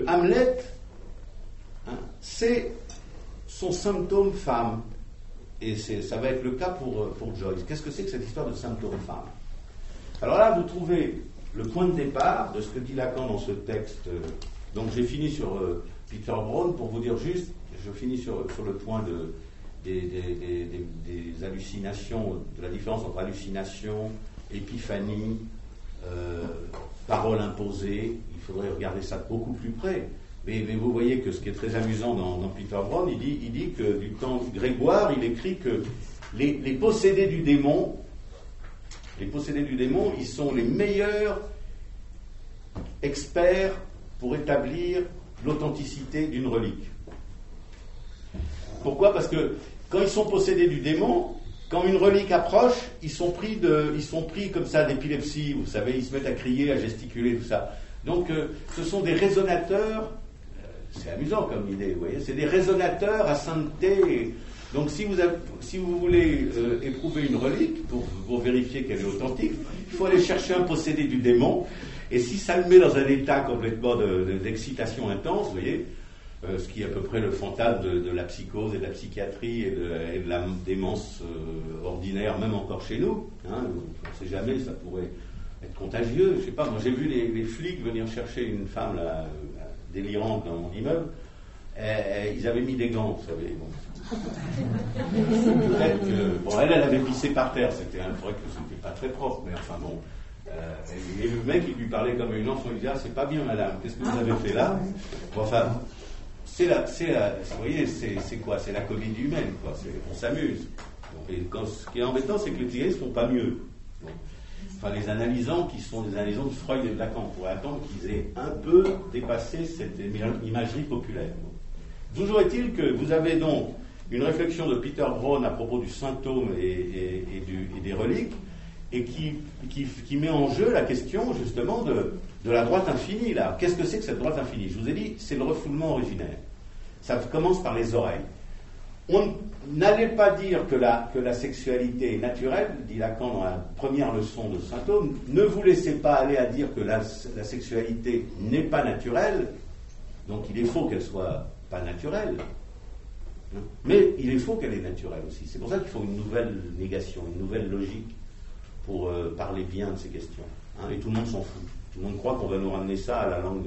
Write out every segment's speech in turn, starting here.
Hamlet, hein, c'est son symptôme femme. Et ça va être le cas pour Joyce. Qu'est-ce que c'est que cette histoire de symptôme femme? Alors là, vous trouvez le point de départ de ce que dit Lacan dans ce texte. Donc j'ai fini sur Peter Brown pour vous dire juste, je finis sur le point des hallucinations, de la différence entre hallucination, épiphanie, parole imposée. Il faudrait regarder ça de beaucoup plus près. Mais vous voyez que ce qui est très amusant dans Peter Brown, il dit que du temps Grégoire, il écrit que les possédés du démon, ils sont les meilleurs experts pour établir l'authenticité d'une relique. Pourquoi? Parce que quand ils sont possédés du démon, quand une relique approche, ils sont pris comme ça d'épilepsie, vous savez, ils se mettent à crier, à gesticuler, tout ça. Donc ce sont des résonateurs, c'est amusant comme idée, vous voyez, c'est des résonateurs à sainteté. Donc si vous voulez éprouver une relique, pour vérifier qu'elle est authentique, il faut aller chercher un possédé du démon, et si ça le met dans un état complètement d'excitation intense, vous voyez, ce qui est à peu près le fantasme de la psychose et de la psychiatrie et de la démence ordinaire, même encore chez nous, hein, on ne sait jamais, ça pourrait être contagieux, je ne sais pas, moi j'ai vu les flics venir chercher une femme là, délirante dans mon immeuble, ils avaient mis des gants, vous savez, bon. Peut-être que, bon, elle avait pissé par terre, c'est vrai que c'était pas très propre, mais enfin bon. Et le mec, il lui parlait comme une enfant, il lui disait, c'est pas bien madame, qu'est-ce que vous avez fait là? Bon, enfin, vous voyez, c'est quoi? C'est la comédie humaine, quoi. On s'amuse. Et ce qui est embêtant, c'est que les psychanalystes ne font pas mieux. Donc, enfin, les analysants qui sont des analysants de Freud et de Lacan, on pourrait attendre qu'ils aient un peu dépassé cette imagerie populaire. Toujours est-il que vous avez donc une réflexion de Peter Brown à propos du symptôme et des reliques, et qui met en jeu la question justement de la droite infinie. Là. Qu'est-ce que c'est que cette droite infinie? Je vous ai dit, c'est le refoulement originaire. Ça commence par les oreilles. On n'allait pas dire que la sexualité est naturelle, dit Lacan dans la première leçon de Symptôme. Ne vous laissez pas aller à dire que la sexualité n'est pas naturelle, donc il est faux qu'elle soit pas naturelle. Mais il est faux qu'elle est naturelle aussi. C'est pour ça qu'il faut une nouvelle négation, une nouvelle logique pour parler bien de ces questions. Hein, et tout le monde s'en fout. Tout le monde croit qu'on va nous ramener ça à la langue,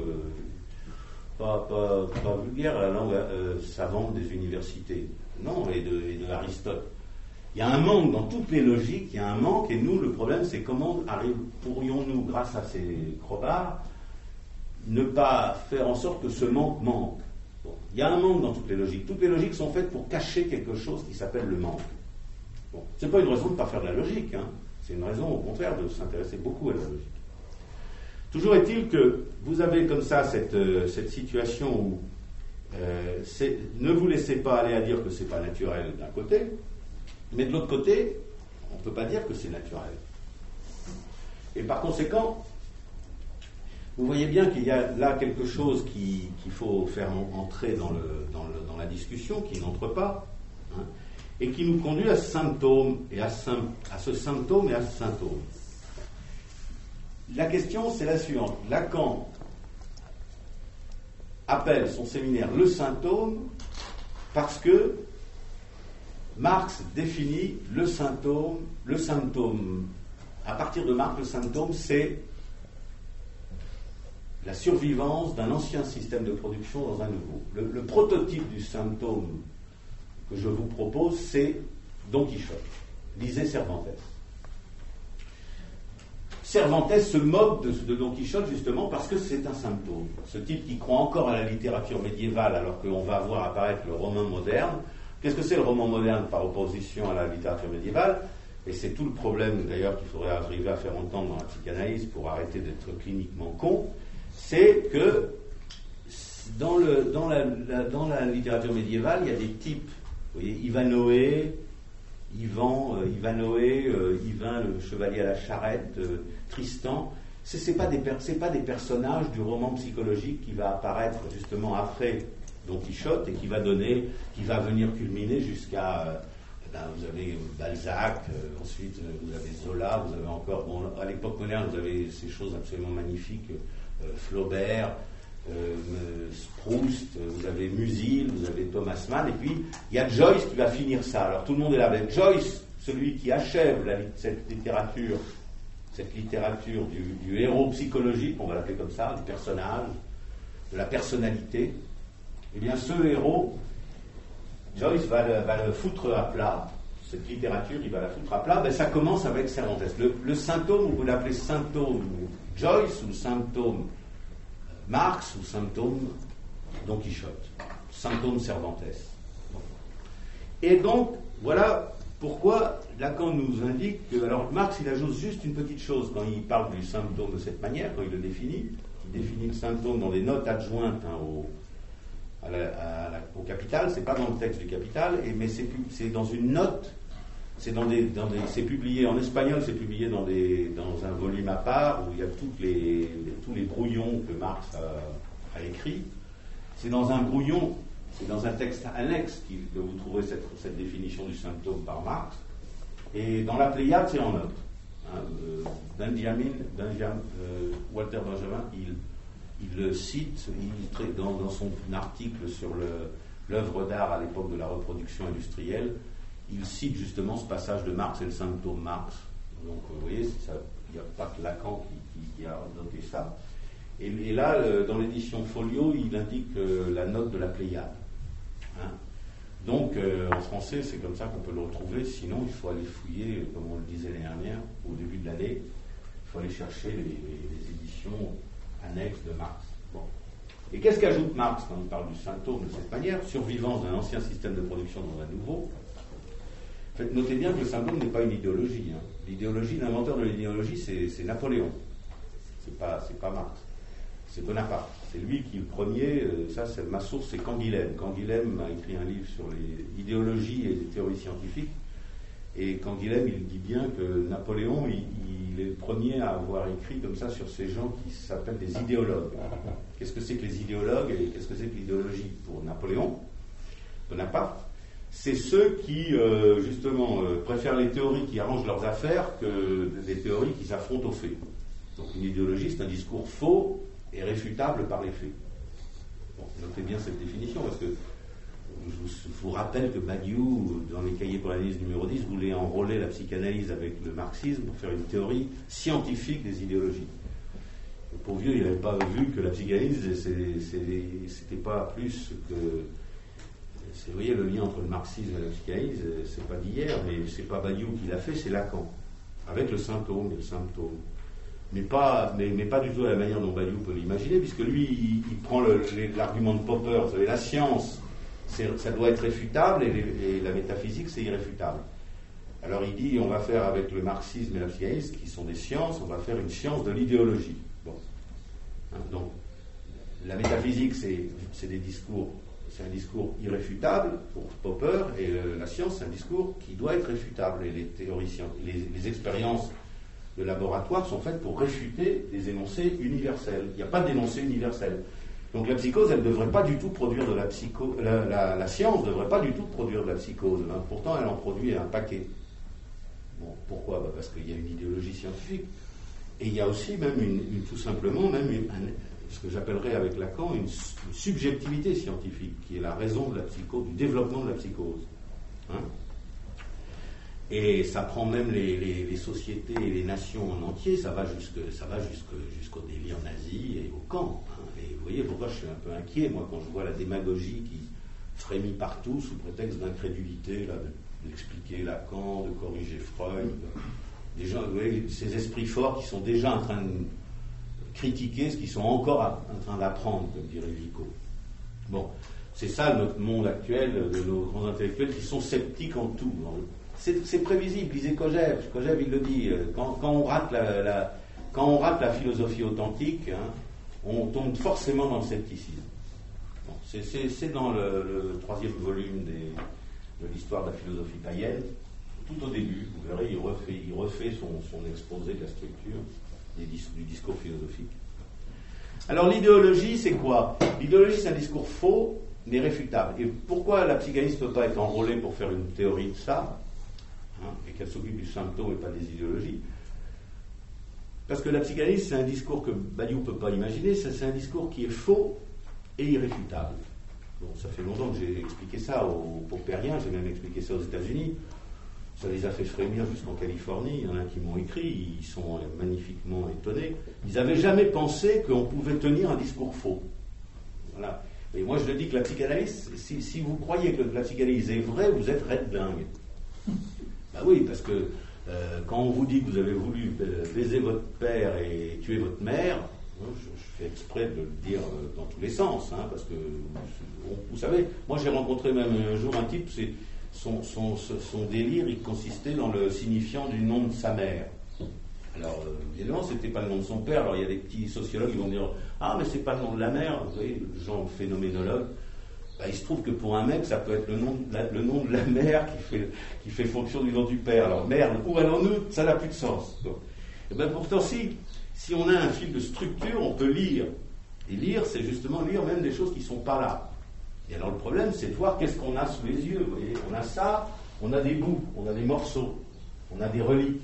pas vulgaire, à la langue savante des universités. Non, et de Aristote. Il y a un manque dans toutes les logiques, il y a un manque, et nous, le problème, c'est comment pourrions-nous, grâce à ces crobards, ne pas faire en sorte que ce manque. Bon, il y a un manque dans toutes les logiques. Toutes les logiques sont faites pour cacher quelque chose qui s'appelle le manque. Bon, c'est pas une raison de ne pas faire de la logique, hein. C'est une raison, au contraire, de s'intéresser beaucoup à la logique. Toujours est-il que vous avez comme ça cette situation où ne vous laissez pas aller à dire que c'est pas naturel d'un côté, mais de l'autre côté, on ne peut pas dire que c'est naturel. Et par conséquent, vous voyez bien qu'il y a là quelque chose qu'il faut faire entrer dans la discussion, qui n'entre pas, hein, et qui nous conduit à ce symptôme et à ce symptôme et à ce symptôme. La question, c'est la suivante. Lacan appelle son séminaire le symptôme parce que Marx définit le symptôme. Le symptôme, à partir de Marx, le symptôme, c'est la survivance d'un ancien système de production dans un nouveau. Le prototype du symptôme que je vous propose, c'est Don Quichotte. Lisez Cervantes. Cervantes se moque de Don Quichotte justement parce que c'est un symptôme. Ce type qui croit encore à la littérature médiévale alors qu'on va voir apparaître le roman moderne. Qu'est-ce que c'est le roman moderne par opposition à la littérature médiévale? Et c'est tout le problème d'ailleurs qu'il faudrait arriver à faire entendre dans la psychanalyse pour arrêter d'être cliniquement con. C'est que dans la littérature médiévale, il y a des types. Vous voyez, Ivanhoé, Ivan le chevalier à la charrette, Tristan. C'est pas des personnages du roman psychologique qui va apparaître justement après Don Quichotte et qui va venir culminer jusqu'à vous avez Balzac, ensuite vous avez Zola, vous avez encore à l'époque moderne vous avez ces choses absolument magnifiques, Flaubert, Proust, vous avez Musil, vous avez Thomas Mann, et puis il y a Joyce qui va finir ça. Alors tout le monde est là avec Joyce, celui qui achève cette littérature du héros psychologique, on va l'appeler comme ça, du personnage, de la personnalité. Eh bien ce héros, Joyce va le foutre à plat. Cette littérature, il va la foutre à plat. Ben, ça commence avec Cervantes. Le symptôme, vous l'appelez symptôme Joyce ou symptôme Marx ou symptôme Don Quichotte. Symptôme Cervantes. Bon. Et donc, voilà pourquoi Lacan nous indique que, alors Marx, il ajoute juste une petite chose quand il parle du symptôme de cette manière, quand il le définit. Il définit le symptôme dans des notes adjointes au Capital. C'est pas dans le texte du Capital, mais c'est dans une note. C'est publié en espagnol, c'est publié dans un volume à part où il y a tous les brouillons que Marx a écrits. C'est dans un brouillon, c'est dans un texte annexe que vous trouverez cette définition du symptôme par Marx. Et dans la Pléiade, c'est en note. Walter Benjamin, il le cite dans son article sur l'œuvre d'art à l'époque de la reproduction industrielle. Il cite justement ce passage de Marx et le symptôme Marx. Donc vous voyez, il n'y a pas que Lacan qui a noté ça. Et là, dans l'édition Folio, il indique la note de la Pléiade. Hein. Donc en français, c'est comme ça qu'on peut le retrouver. Sinon, il faut aller fouiller, comme on le disait l'année dernière, au début de l'année, il faut aller chercher les éditions annexes de Marx. Bon. Et qu'est-ce qu'ajoute Marx quand il parle du symptôme de cette manière? Survivance d'un ancien système de production dans un nouveau. En fait, notez bien que le symptôme n'est pas une idéologie. Hein. L'idéologie, l'inventeur de l'idéologie, c'est Napoléon. C'est pas Marx. C'est Bonaparte. C'est lui qui est le premier. Ma source, c'est Canguilhem. Canguilhem a écrit un livre sur les idéologies et les théories scientifiques. Et Canguilhem, il dit bien que Napoléon, il est le premier à avoir écrit comme ça sur ces gens qui s'appellent des idéologues. Qu'est-ce que c'est que les idéologues et qu'est-ce que c'est que l'idéologie pour Napoléon, Bonaparte? C'est ceux qui, justement, préfèrent les théories qui arrangent leurs affaires que des théories qui s'affrontent aux faits. Donc une idéologie, c'est un discours faux et réfutable par les faits. Bon, notez bien cette définition, parce que je vous rappelle que Badiou, dans les cahiers pour l'analyse numéro 10, voulait enrôler la psychanalyse avec le marxisme pour faire une théorie scientifique des idéologies. Le pauvre vieux, il n'avait pas vu que la psychanalyse, c'était pas plus que... Vous voyez, le lien entre le marxisme et la psychanalyse, c'est pas d'hier, mais c'est pas Badiou qui l'a fait, c'est Lacan, avec le symptôme et le symptôme. Mais pas du tout à la manière dont Badiou peut l'imaginer, puisque lui, il prend l'argument de Popper. Vous savez, la science, ça doit être réfutable, et la métaphysique, c'est irréfutable. Alors il dit, on va faire avec le marxisme et la psychanalyse, qui sont des sciences, on va faire une science de l'idéologie. Bon. Hein, donc, la métaphysique, c'est des discours... C'est un discours irréfutable pour Popper, et la science, c'est un discours qui doit être réfutable. Et les théoriciens, les expériences de laboratoire sont faites pour réfuter des énoncés universels. Il n'y a pas d'énoncé universel. Donc la psychose, elle ne devrait pas du tout produire de la psychose. La science ne devrait pas du tout produire de la psychose. Hein. Pourtant, elle en produit un paquet. Bon, pourquoi? Parce qu'il y a une idéologie scientifique. Et il y a aussi même tout simplement ce que j'appellerais avec Lacan une subjectivité scientifique, qui est la raison de la psychose, du développement de la psychose. Hein? Et ça prend même les sociétés et les nations en entier, ça va jusqu'au délire nazi et au camp. Hein? Et vous voyez pourquoi je suis un peu inquiet, moi, quand je vois la démagogie qui frémit partout sous prétexte d'incrédulité, là, d'expliquer Lacan, de corriger Freud. Des gens, vous voyez, ces esprits forts qui sont déjà en train de critiquer ce qu'ils sont encore en train d'apprendre, comme dirait Vico. Bon, c'est ça notre monde actuel, de nos grands intellectuels qui sont sceptiques en tout. C'est prévisible, lisez Kojève. Kojève, il le dit, quand on rate la philosophie authentique, hein, on tombe forcément dans le scepticisme. Bon, c'est dans le 3e volume de l'histoire de la philosophie païenne, tout au début, vous verrez, il refait son exposé de la structure du discours philosophique. Alors l'idéologie, c'est quoi? L'idéologie, c'est un discours faux, mais réfutable. Et pourquoi la psychanalyse ne peut pas être enrôlée pour faire une théorie de ça, hein, et qu'elle s'occupe du symptôme et pas des idéologies? Parce que la psychanalyse, c'est un discours que Badiou ne peut pas imaginer, c'est un discours qui est faux et irréfutable. Bon, ça fait longtemps que j'ai expliqué ça aux Popériens, j'ai même expliqué ça aux États-Unis. Ça les a fait frémir jusqu'en Californie. Il y en a qui m'ont écrit, ils sont magnifiquement étonnés. Ils n'avaient jamais pensé qu'on pouvait tenir un discours faux. Voilà. Et moi je dis que la psychanalyse, si vous croyez que la psychanalyse est vraie, vous êtes red dingue. Ben oui, parce que quand on vous dit que vous avez voulu baiser votre père et tuer votre mère, je fais exprès de le dire dans tous les sens, hein, parce que vous savez, moi j'ai rencontré même un jour un type, son délire, il consistait dans le signifiant du nom de sa mère. Alors, évidemment, c'était pas le nom de son père. Alors, il y a des petits sociologues qui vont dire « Ah, mais c'est pas le nom de la mère ». Vous voyez, le genre phénoménologue. Ben, il se trouve que pour un mec, ça peut être le nom de la mère qui fait fonction du nom du père. Alors, merde, où allons-nous ? Ça n'a plus de sens. Donc, et ben, pourtant, si on a un fil de structure, on peut lire. Et lire, c'est justement lire même des choses qui ne sont pas là. Et alors, le problème, c'est de voir qu'est-ce qu'on a sous les yeux. Vous voyez, on a ça, on a des bouts, on a des morceaux, on a des reliques.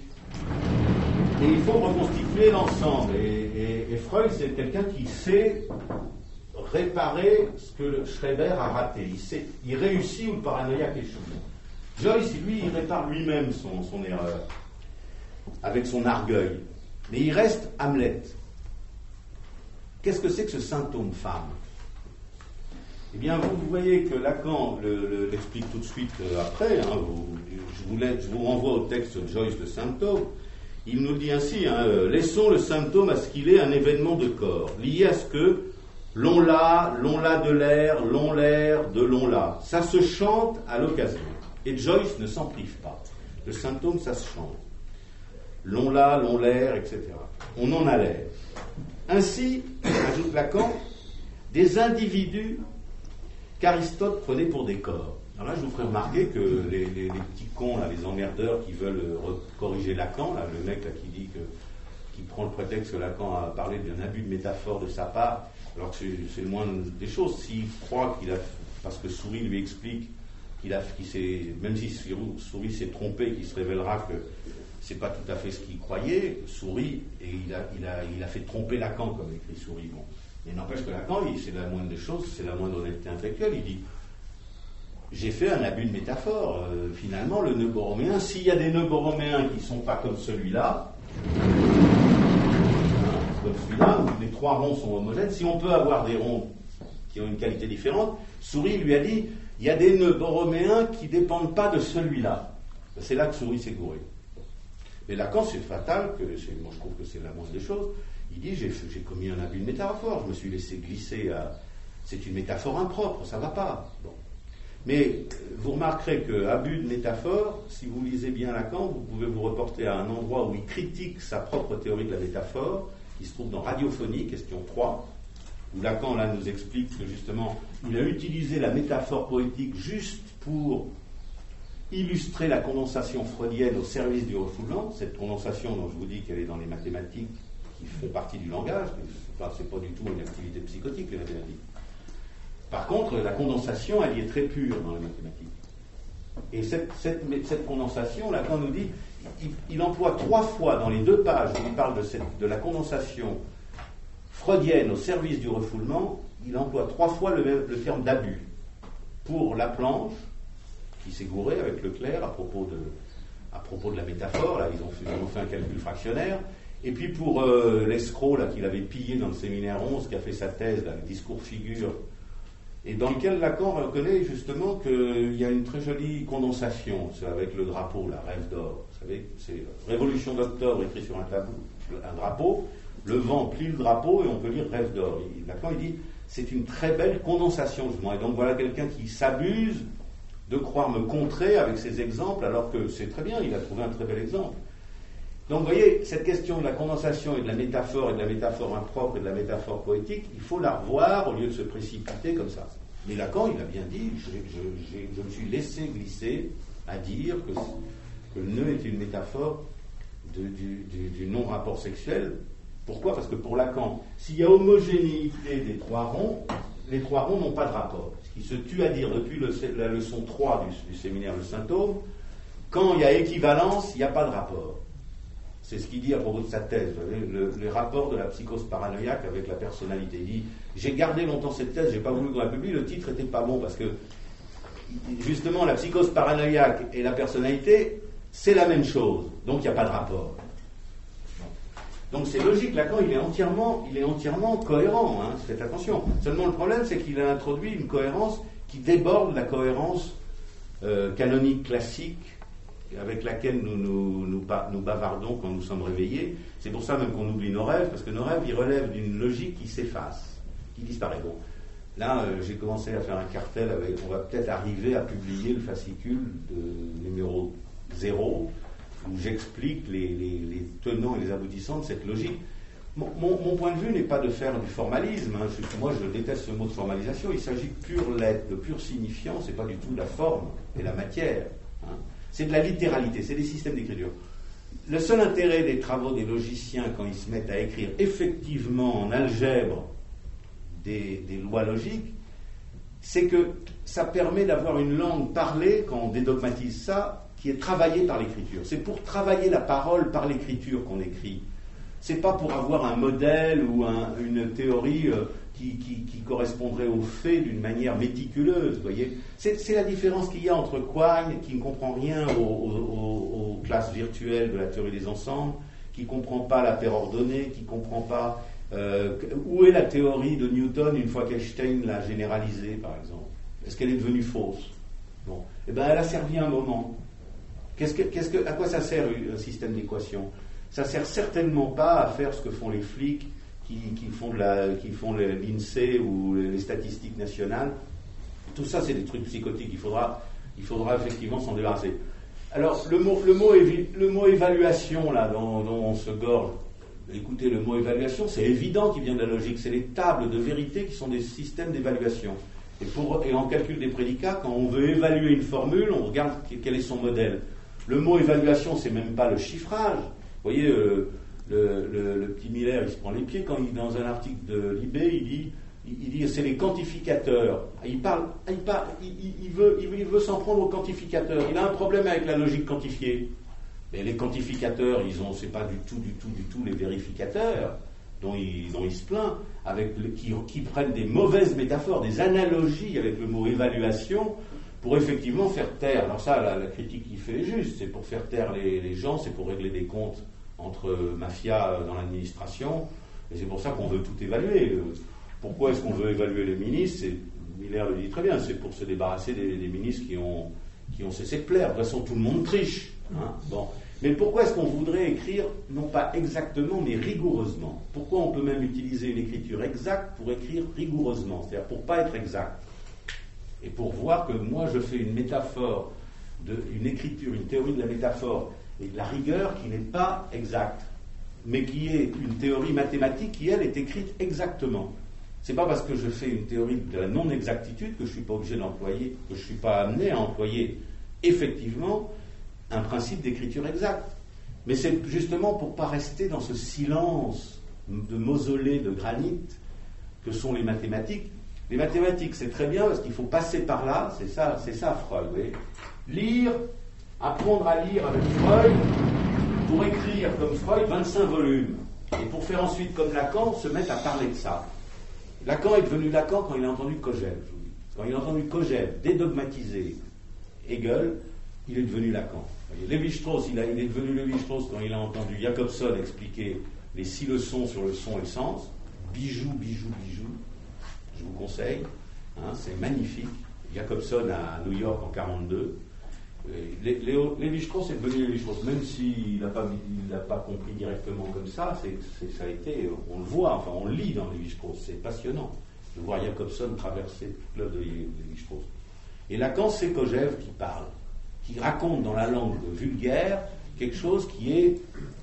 Et il faut reconstituer l'ensemble. Et Freud, c'est quelqu'un qui sait réparer ce que Schreber a raté. Il réussit où le paranoïaque échoue. Joyce, lui, il répare lui-même son erreur, avec son orgueil. Mais il reste Hamlet. Qu'est-ce que c'est que ce symptôme femme ? Eh bien, vous voyez que Lacan l'explique tout de suite après. Hein, je vous renvoie au texte de Joyce, le symptôme. Il nous dit ainsi, hein, laissons le symptôme à ce qu'il est un événement de corps, lié à ce que l'on l'a de l'air, l'on l'air de l'on l'a. Ça se chante à l'occasion. Et Joyce ne s'en prive pas. Le symptôme, ça se chante. L'on l'a, l'on l'air, etc. On en a l'air. Ainsi, ajoute Lacan, des individus qu'Aristote prenait pour des corps. Alors là, je vous ferai remarquer que les petits cons, là, les emmerdeurs qui veulent corriger Lacan, là, le mec là, qui prend le prétexte que Lacan a parlé d'un abus de métaphore de sa part, alors que c'est le moindre des choses. S'il croit qu'il a, parce que Souris lui explique même si Souris s'est trompé, qu'il se révélera que c'est pas tout à fait ce qu'il croyait, Souris, et il a fait tromper Lacan, comme écrit Souris. Bon. Il n'empêche que Lacan, c'est la moindre des choses, c'est la moindre honnêteté intellectuelle. Il dit j'ai fait un abus de métaphore. Finalement, le nœud borroméen, s'il y a des nœuds borroméens qui ne sont pas comme celui-là, où les trois ronds sont homogènes, si on peut avoir des ronds qui ont une qualité différente, Souris lui a dit il y a des nœuds borroméens qui ne dépendent pas de celui-là. C'est là que Souris s'est gouré. Mais Lacan, c'est fatal, moi je trouve que c'est la moindre des choses. Il dit j'ai commis un abus de métaphore, je me suis laissé glisser à. C'est une métaphore impropre, ça ne va pas. Bon. Mais vous remarquerez que abus de métaphore, si vous lisez bien Lacan, vous pouvez vous reporter à un endroit où il critique sa propre théorie de la métaphore, qui se trouve dans Radiophonie, question 3, où Lacan là nous explique que justement il a utilisé la métaphore poétique juste pour illustrer la condensation freudienne au service du refoulement, cette condensation dont je vous dis qu'elle est dans les mathématiques qui font partie du langage, c'est pas du tout une activité psychotique les mathématiques. Par contre, la condensation, elle y est très pure dans les mathématiques. Et cette condensation, Lacan nous dit, il emploie 3 fois dans les 2 pages où il parle de la condensation freudienne au service du refoulement, il emploie 3 fois le terme d'abus. Pour Laplanche, qui s'est gouré avec Leclerc à propos de la métaphore, là ils ont fait un calcul fractionnaire, et puis pour l'escroc là qu'il avait pillé dans le séminaire 11, qui a fait sa thèse, là, le discours figure, et dans lequel Lacan reconnaît justement qu'il y a une très jolie condensation, c'est avec le drapeau, la rêve d'or, vous savez, c'est Révolution d'octobre écrit sur un tableau, un drapeau, le vent plie le drapeau et on peut lire rêve d'or. Lacan il dit c'est une très belle condensation justement, et donc voilà quelqu'un qui s'abuse de croire me contrer avec ses exemples alors que c'est très bien, il a trouvé un très bel exemple. Donc vous voyez, cette question de la condensation et de la métaphore impropre et de la métaphore poétique, il faut la revoir au lieu de se précipiter comme ça. Mais Lacan, il a bien dit, je me suis laissé glisser à dire que le nœud est une métaphore du non-rapport sexuel. Pourquoi ? Parce que pour Lacan, s'il y a homogénéité des 3 ronds, les 3 ronds n'ont pas de rapport. Ce qui se tue à dire depuis la leçon 3 du séminaire Le Symptôme, quand il y a équivalence, il n'y a pas de rapport. C'est ce qu'il dit à propos de sa thèse, vous savez, les rapports de la psychose paranoïaque avec la personnalité. Il dit, j'ai gardé longtemps cette thèse, j'ai pas voulu qu'on la publie, le titre était pas bon, parce que, justement, la psychose paranoïaque et la personnalité, c'est la même chose, donc il n'y a pas de rapport. Donc c'est logique, Lacan, il est entièrement cohérent, hein, faites attention. Seulement le problème, c'est qu'il a introduit une cohérence qui déborde la cohérence canonique classique avec laquelle nous bavardons quand nous sommes réveillés. C'est pour ça même qu'on oublie nos rêves, parce que nos rêves, ils relèvent d'une logique qui s'efface, qui disparaît. Bon, là, j'ai commencé à faire un cartel on va peut-être arriver à publier le fascicule de numéro 0, où j'explique les tenants et les aboutissants de cette logique. Mon point de vue n'est pas de faire du formalisme, hein. Moi je déteste ce mot de formalisation, il s'agit de pure lettre, de pur signifiant, c'est pas du tout la forme et la matière, hein. C'est de la littéralité, c'est des systèmes d'écriture. Le seul intérêt des travaux des logiciens quand ils se mettent à écrire effectivement en algèbre des lois logiques, c'est que ça permet d'avoir une langue parlée, quand on dédogmatise ça, qui est travaillée par l'écriture. C'est pour travailler la parole par l'écriture qu'on écrit. C'est pas pour avoir un modèle ou une théorie qui correspondrait aux faits d'une manière méticuleuse, vous voyez. C'est la différence qu'il y a entre Quine, qui ne comprend rien aux classes virtuelles de la théorie des ensembles, qui ne comprend pas la paire ordonnée, qui ne comprend pas où est la théorie de Newton une fois qu'Einstein l'a généralisée, par exemple. Est-ce qu'elle est devenue fausse? Bon. Eh bien, elle a servi un moment. À quoi ça sert un système d'équations? Ça sert certainement pas à faire ce que font les flics qui font l'INSEE ou les statistiques nationales. Tout ça, c'est des trucs psychotiques. Il faudra effectivement s'en débarrasser. Alors, le mot évaluation, là, dont on se gorge, écoutez, le mot évaluation, c'est évident qu'il vient de la logique. C'est les tables de vérité qui sont des systèmes d'évaluation. Et en calcul des prédicats, quand on veut évaluer une formule, on regarde quel est son modèle. Le mot évaluation, c'est même pas le chiffrage. Vous voyez, le petit Miller, il se prend les pieds quand dans un article de Libé, il dit c'est les quantificateurs. Il veut s'en prendre aux quantificateurs. Il a un problème avec la logique quantifiée. Mais les quantificateurs, c'est pas du tout les vérificateurs dont il se plaint, qui prennent des mauvaises métaphores, des analogies avec le mot évaluation, pour effectivement faire taire. Alors ça, la critique qu'il fait est juste, c'est pour faire taire les gens, c'est pour régler des comptes entre mafias dans l'administration, et c'est pour ça qu'on veut tout évaluer. Pourquoi est-ce qu'on veut évaluer les ministres? Miller le dit très bien, c'est pour se débarrasser des ministres qui ont cessé de plaire. De toute façon, tout le monde triche. Hein. Bon. Mais pourquoi est-ce qu'on voudrait écrire, non pas exactement, mais rigoureusement? Pourquoi on peut même utiliser une écriture exacte pour écrire rigoureusement? C'est-à-dire pour ne pas être exact. Et pour voir que moi je fais une métaphore, une écriture, une théorie de la métaphore et de la rigueur qui n'est pas exacte, mais qui est une théorie mathématique qui, elle, est écrite exactement. C'est pas parce que je fais une théorie de la non-exactitude que je suis pas obligé d'employer, que je suis pas amené à employer effectivement un principe d'écriture exacte. Mais c'est justement pour pas rester dans ce silence de mausolée de granit que sont les mathématiques. Les mathématiques, c'est très bien parce qu'il faut passer par là, c'est ça Freud, vous voyez. Lire, apprendre à lire avec Freud, pour écrire comme Freud 25 volumes. Et pour faire ensuite comme Lacan, se mettre à parler de ça. Lacan est devenu Lacan quand il a entendu Kojève, je vous dis. Quand il a entendu Kojève dédogmatiser Hegel, il est devenu Lacan. Lévi-Strauss, il est devenu Lévi-Strauss quand il a entendu Jacobson expliquer les 6 leçons sur le son et le sens. Bijou. Je vous conseille, hein, c'est magnifique. Jacobson à New York en 1942. Lévi-Strauss est devenu Lévi-Strauss, même s'il n'a pas compris directement comme ça, ça a été, on le voit, enfin on le lit dans Lévi-Strauss, c'est passionnant de voir Jacobson traverser l'œuvre de Lévi-Strauss. Et Lacan, c'est Kojève qui parle, qui raconte dans la langue vulgaire quelque chose qui est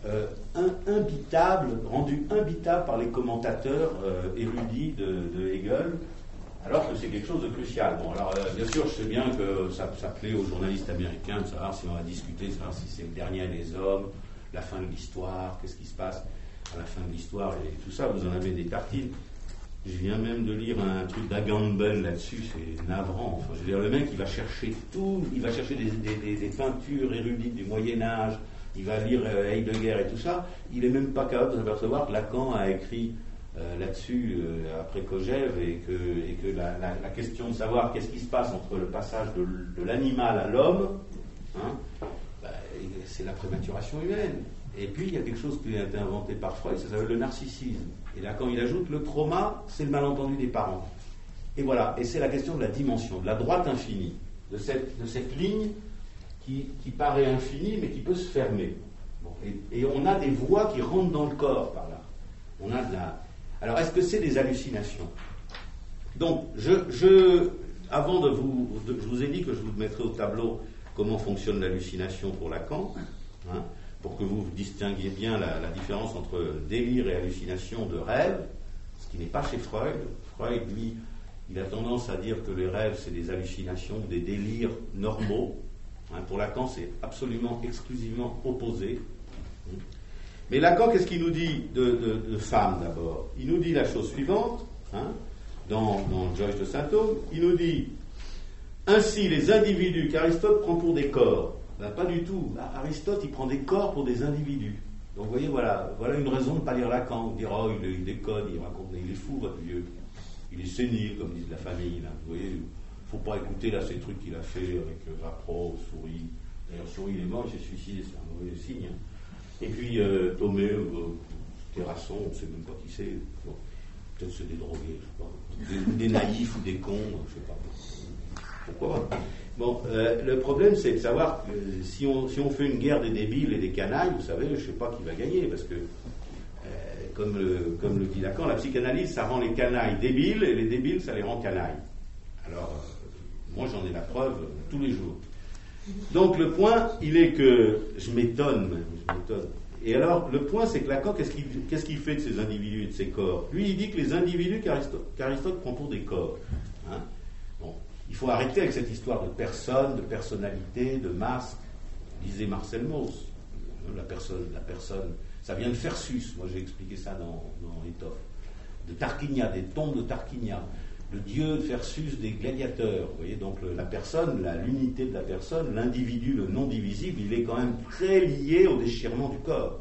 imbitable, rendu imbitable par les commentateurs érudits de Hegel, alors que c'est quelque chose de crucial. Bon, alors bien sûr, je sais bien que ça plaît aux journalistes américains de savoir si on va discuter, de savoir si c'est le dernier des hommes, la fin de l'histoire, qu'est-ce qui se passe à la fin de l'histoire, et tout ça, vous en avez des tartines. Je viens même de lire un truc d'Agamben là-dessus, c'est navrant. Enfin, je veux dire, le mec, il va chercher tout, il va chercher des peintures érudites du Moyen-Âge, il va lire Heidegger et tout ça, il n'est même pas capable de s'apercevoir que Lacan a écrit là-dessus après Kojève et que la question de savoir qu'est-ce qui se passe entre le passage de l'animal à l'homme, c'est la prématuration humaine. Et puis il y a quelque chose qui a été inventé par Freud, ça s'appelle le narcissisme. Et là, quand il ajoute le trauma, c'est le malentendu des parents. Et voilà, et c'est la question de la dimension, de la droite infinie, de cette ligne qui paraît infinie mais qui peut se fermer. Bon, et on a des voix qui rentrent dans le corps par là. On a de la... Alors, est-ce que c'est des hallucinations? Donc, avant je vous ai dit que je vous mettrai au tableau comment fonctionne l'hallucination pour Lacan, pour que vous distinguiez bien la différence entre délire et hallucination de rêve, ce qui n'est pas chez Freud. Freud, lui, il a tendance à dire que les rêves, c'est des hallucinations, des délires normaux. Pour Lacan, c'est absolument, exclusivement opposé. Mais Lacan, qu'est-ce qu'il nous dit de femme d'abord? Il nous dit la chose suivante, dans Joyce de Saint-Thome, il nous dit ainsi les individus qu'Aristote prend pour des corps. Ben, pas du tout. Aristote, il prend des corps pour des individus. Donc vous voyez, voilà une raison de ne pas lire Lacan, de dire oh, il déconne, il raconte, il est fou votre vieux. Il est sénile, comme disent la famille. Là. Vous voyez, il ne faut pas écouter là ces trucs qu'il a fait avec Rapro, Souris. D'ailleurs, Souris, il est mort, il s'est suicidé, c'est un mauvais signe. Et puis Thomé, Terrasson, on ne sait même pas qui c'est. Bon, peut-être c'est des drogués, je sais pas. Des naïfs ou des cons, je ne sais pas. Pourquoi pas? Bon, le problème, c'est de savoir que si on fait une guerre des débiles et des canailles, vous savez, je ne sais pas qui va gagner, parce que, comme le dit Lacan, la psychanalyse, ça rend les canailles débiles, et les débiles, ça les rend canailles. Alors, moi, j'en ai la preuve tous les jours. Donc, le point, il est que, je m'étonne. Et alors, le point, c'est que Lacan, qu'est-ce qu'il fait de ces individus et de ces corps? Lui, il dit que les individus qu'Aristote prend pour des corps. Bon, il faut arrêter avec cette histoire de personne, de personnalité, de masque. Lisez Marcel Mauss. La personne, ça vient de Fersus. Moi, j'ai expliqué ça dans Étoffe. De Tarquinia, des tombes de Tarquinia. Le dieu Fersus des gladiateurs. Vous voyez, donc la personne, l'unité de la personne, l'individu, le non divisible, il est quand même très lié au déchirement du corps.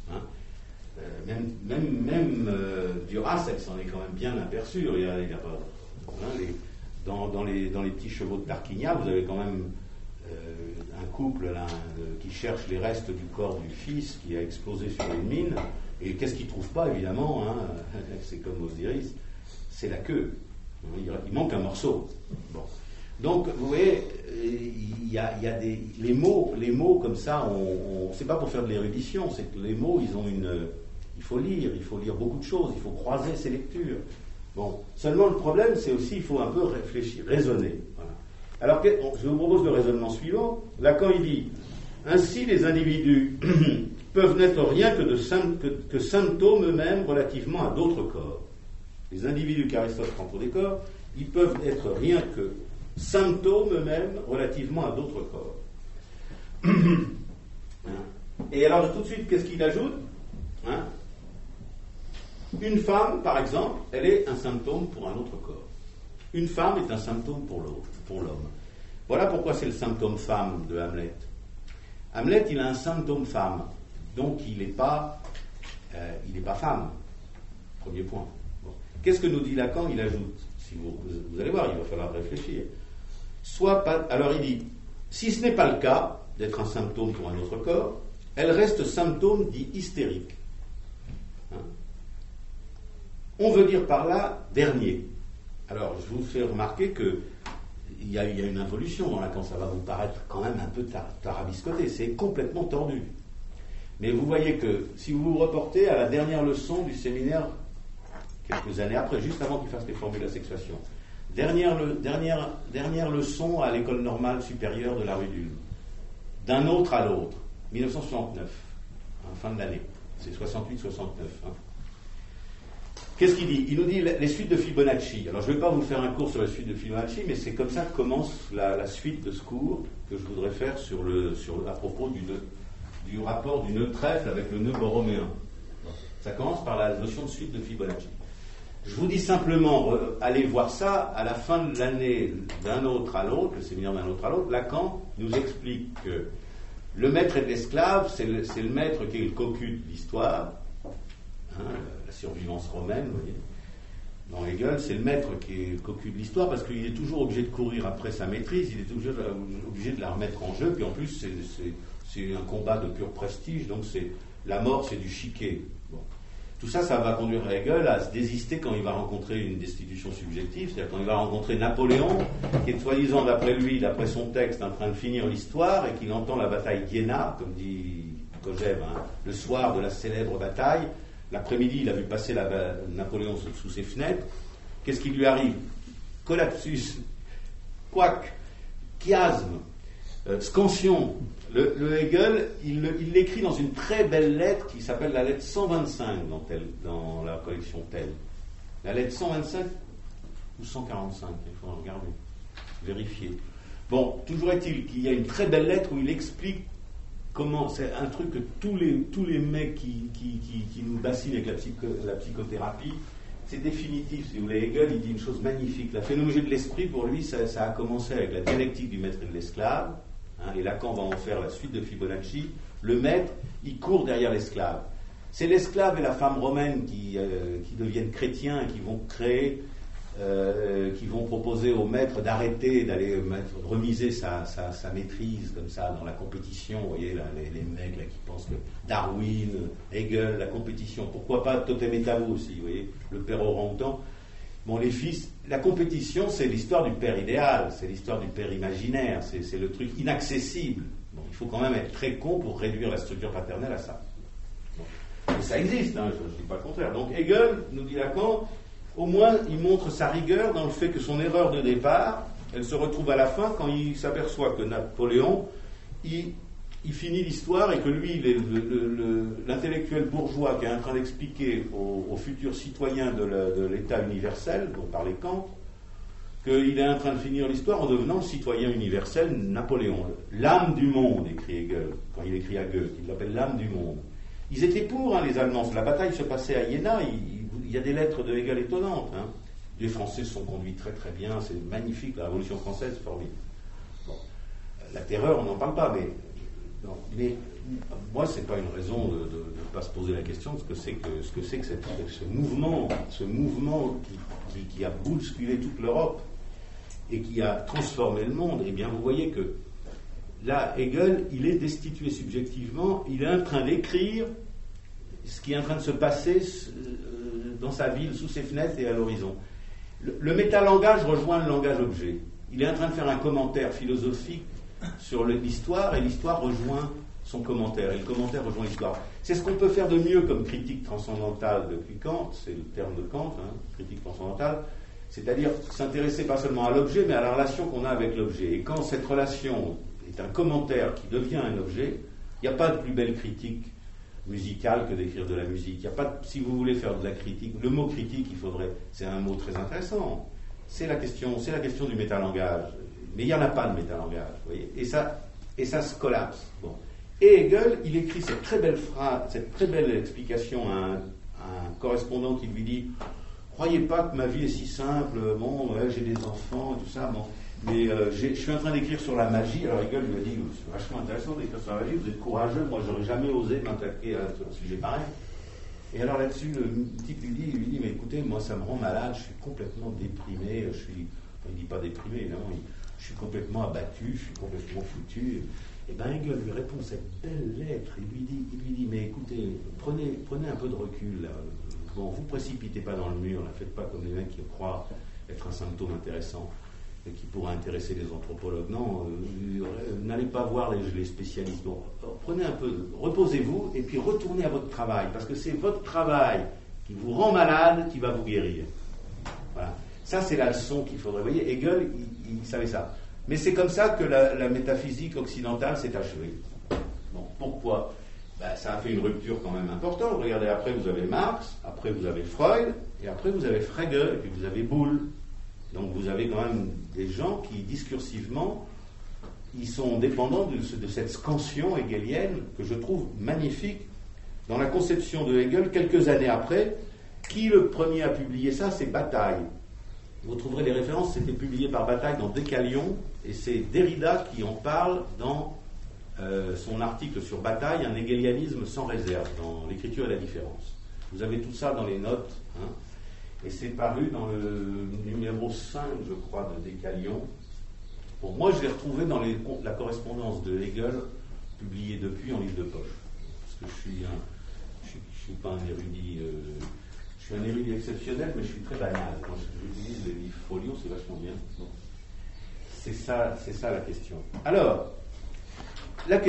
Même Duracell s'en est quand même bien aperçu. Il y a pas, dans les petits chevaux de Tarquinia, vous avez quand même un couple là, qui cherche les restes du corps du fils qui a explosé sur une mine. Et qu'est-ce qu'il ne trouve pas, évidemment, c'est comme Osiris, c'est la queue. Il manque un morceau. Bon. Donc, vous voyez, il y a les mots comme ça, c'est pas pour faire de l'érudition, c'est que les mots, il faut lire beaucoup de choses, il faut croiser ces lectures. Bon. Seulement, le problème, c'est aussi, il faut un peu réfléchir, raisonner. Voilà. Alors, je vous propose le raisonnement suivant. Lacan, il dit, ainsi, les individus peuvent n'être rien que symptômes eux-mêmes relativement à d'autres corps. Les individus qu'Aristote prend pour des corps, ils peuvent être rien que symptômes eux-mêmes relativement à d'autres corps. Et alors, tout de suite, qu'est-ce qu'il ajoute? Une femme, par exemple, elle est un symptôme pour un autre corps. Une femme est un symptôme pour l'homme. Voilà pourquoi c'est le symptôme femme de Hamlet. Hamlet, il a un symptôme femme, donc il n'est pas femme. Premier point. Bon. Qu'est-ce que nous dit Lacan? Il ajoute, si vous allez voir, il va falloir réfléchir. Alors il dit, si ce n'est pas le cas d'être un symptôme pour un autre corps, elle reste symptôme dit hystérique. On veut dire par là dernier. Alors je vous fais remarquer que il y a une involution dans Lacan, ça va vous paraître quand même un peu tarabiscoté, c'est complètement tordu. Mais vous voyez que si vous vous reportez à la dernière leçon du séminaire, quelques années après, juste avant qu'il fasse les formules à sexuation, dernière leçon à l'école normale supérieure de la rue d'Ulm, d'un autre à l'autre, 1969, fin de l'année, c'est 68-69. Qu'est-ce qu'il dit? Il nous dit les suites de Fibonacci. Alors je ne vais pas vous faire un cours sur les suites de Fibonacci, mais c'est comme ça que commence la suite de ce cours que je voudrais faire à propos du rapport du nœud trèfle avec le nœud borroméen. Ça commence par la notion de suite de Fibonacci. Je vous dis simplement, allez voir ça, à la fin de l'année d'un autre à l'autre, le séminaire d'un autre à l'autre, Lacan nous explique que Le maître et l'esclave, c'est le maître qui est le cocu de l'histoire, hein, la survivance romaine, vous voyez. Dans Hegel, c'est le maître qui est le cocu de l'histoire parce qu'il est toujours obligé de courir après sa maîtrise, il est toujours obligé de la remettre en jeu, puis en plus c'est un combat de pur prestige, donc la mort c'est du chiquet. Bon. Tout ça, ça va conduire Hegel à se désister quand il va rencontrer une destitution subjective, c'est-à-dire quand il va rencontrer Napoléon, qui est soi-disant d'après lui, d'après son texte, en train de finir l'histoire, et qu'il entend la bataille d'Iéna, comme dit Kojève, hein, le soir de la célèbre bataille. L'après-midi, il a vu passer Napoléon sous ses fenêtres. Qu'est-ce qui lui arrive? Collapsus, couac, chiasme, scansion. Le Hegel, il l'écrit dans une très belle lettre qui s'appelle la lettre 125 dans la collection Tell. La lettre 125 ou 145, il faut regarder, vérifier. Bon, toujours est-il qu'il y a une très belle lettre où il explique comment, c'est un truc que tous les mecs qui nous bassinent avec la psychothérapie, c'est définitif, si vous voulez. Hegel, il dit une chose magnifique. La phénoménologie de l'esprit, pour lui, ça a commencé avec la dialectique du maître et de l'esclave, hein, et Lacan va en faire la suite de Fibonacci. Le maître, il court derrière l'esclave. C'est l'esclave et la femme romaine qui deviennent chrétiens et qui vont créer, qui vont proposer au maître d'arrêter, d'aller remiser sa maîtrise comme ça dans la compétition. Vous voyez là, les mecs là, qui pensent que Darwin, Hegel, la compétition, pourquoi pas Totem et Tabou aussi, vous voyez, le père orang-outan. Bon, les fils, la compétition, c'est l'histoire du père idéal, c'est l'histoire du père imaginaire, c'est le truc inaccessible. Bon, il faut quand même être très con pour réduire la structure paternelle à ça. Bon. Et ça existe, hein, je ne dis pas le contraire. Donc Hegel, nous dit Lacan, au moins il montre sa rigueur dans le fait que son erreur de départ, elle se retrouve à la fin quand il s'aperçoit que Napoléon, il finit l'histoire et que lui, il est l'intellectuel bourgeois qui est en train d'expliquer aux futurs citoyens de l'État universel, dont parlait Kant, qu'il est en train de finir l'histoire en devenant le citoyen universel Napoléon. L'âme du monde, écrit Hegel, quand il écrit à Goethe, il l'appelle l'âme du monde. Ils étaient pour, hein, les Allemands. La bataille se passait à Iéna, il y a des lettres de Hegel étonnantes. Hein. Les Français se sont conduits très très bien, c'est magnifique, la Révolution française, c'est formidable. Bon. La terreur, on n'en parle pas, mais moi, ce n'est pas une raison de ne pas se poser la question de ce que c'est que ce mouvement qui a bousculé toute l'Europe et qui a transformé le monde. Eh bien, vous voyez que là, Hegel, il est destitué subjectivement, il est en train d'écrire ce qui est en train de se passer dans sa ville, sous ses fenêtres et à l'horizon. Le métalangage rejoint le langage-objet. Il est en train de faire un commentaire philosophique sur l'histoire, et l'histoire rejoint son commentaire, et le commentaire rejoint l'histoire. C'est ce qu'on peut faire de mieux comme critique transcendantale depuis Kant, c'est le terme de Kant, hein, critique transcendantale, c'est-à-dire s'intéresser pas seulement à l'objet, mais à la relation qu'on a avec l'objet. Et quand cette relation est un commentaire qui devient un objet, il n'y a pas de plus belle critique musicale que d'écrire de la musique. Il y a pas si vous voulez faire de la critique, le mot critique, c'est un mot très intéressant. C'est la question du métalangage. Mais il n'y en a pas de métalangage, vous voyez. Et ça se collapse. Bon. Et Hegel, il écrit cette très belle phrase, cette très belle explication à un correspondant qui lui dit « Croyez pas que ma vie est si simple, bon, ouais, j'ai des enfants et tout ça, bon, mais je suis en train d'écrire sur la magie. » Alors Hegel lui a dit « C'est vachement intéressant d'écrire sur la magie, vous êtes courageux, moi j'aurais jamais osé m'attaquer à un sujet pareil. » Et alors là-dessus, le type lui dit « Mais écoutez, moi ça me rend malade, je suis complètement déprimé, il dit pas déprimé, évidemment, je suis complètement abattu, je suis complètement foutu. » Et bien Hegel lui répond cette belle lettre, il lui dit mais écoutez, prenez un peu de recul, là. Bon, vous précipitez pas dans le mur, ne faites pas comme les mecs qui croient être un symptôme intéressant et qui pourrait intéresser les anthropologues. Non, n'allez pas voir les spécialistes. Bon, prenez un peu, reposez-vous et puis retournez à votre travail, parce que c'est votre travail qui vous rend malade qui va vous guérir. Voilà. Ça, c'est la leçon qu'il faudrait. Vous voyez, Hegel, il savait ça. Mais c'est comme ça que la métaphysique occidentale s'est achevée. Bon, pourquoi ? Ça a fait une rupture quand même importante. Regardez, après vous avez Marx, après vous avez Freud, et après vous avez Frege, et puis vous avez Boole. Donc vous avez quand même des gens qui, discursivement, ils sont dépendants de cette scansion hegelienne que je trouve magnifique dans la conception de Hegel quelques années après. Qui le premier a publié ça ? C'est Bataille. Vous trouverez les références, c'était publié par Bataille dans Décalion, et c'est Derrida qui en parle dans son article sur Bataille, un hegelianisme sans réserve, dans l'écriture et la différence. Vous avez tout ça dans les notes, hein, et c'est paru dans le numéro 5, je crois, de Décalion. Bon, moi, je l'ai retrouvé dans la correspondance de Hegel, publiée depuis en livre de poche. Parce que je suis pas un érudit, je suis un érudit exceptionnel, mais je suis très banal. Quand j'utilise les livres folios, c'est vachement bien. Bon. C'est ça la question. Alors,